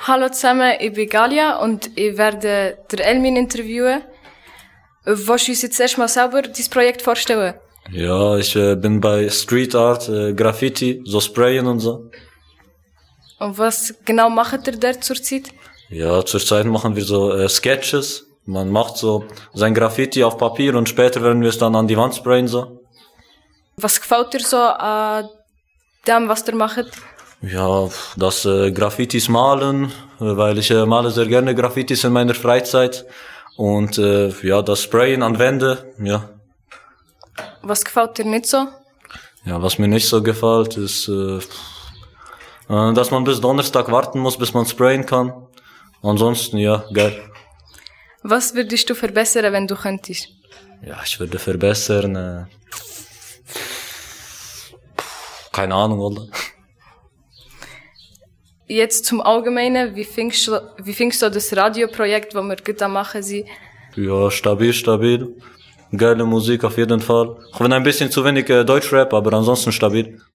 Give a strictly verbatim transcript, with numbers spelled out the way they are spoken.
Hallo zusammen, ich bin Galia und ich werde der Elmin interviewen. Willst du uns jetzt erstmal selber dein Projekt vorstellen? Ja, ich äh, bin bei Street Art, äh, Graffiti, so Sprayen und so. Und was genau macht ihr da zurzeit? Ja, zurzeit machen wir so äh, Sketches. Man macht so sein Graffiti auf Papier und später werden wir es dann an die Wand sprayen so. Was gefällt dir so an dem, was ihr macht? Ja, das äh, Graffitis malen, äh, weil ich äh, male sehr gerne Graffitis in meiner Freizeit. Und äh, ja, das Sprayen an Wände, ja. Was gefällt dir nicht so? Ja, was mir nicht so gefällt, ist, äh, äh, dass man bis Donnerstag warten muss, bis man sprayen kann. Ansonsten, ja, geil. Was würdest du verbessern, wenn du könntest? Ja, ich würde verbessern, äh, keine Ahnung, oder? Jetzt zum Allgemeinen, wie findest du, wie findest du das Radioprojekt, das wir gerade am machen sind? Ja, stabil, stabil. Geile Musik auf jeden Fall. Auch wenn ein bisschen zu wenig äh, Deutschrap, aber ansonsten stabil.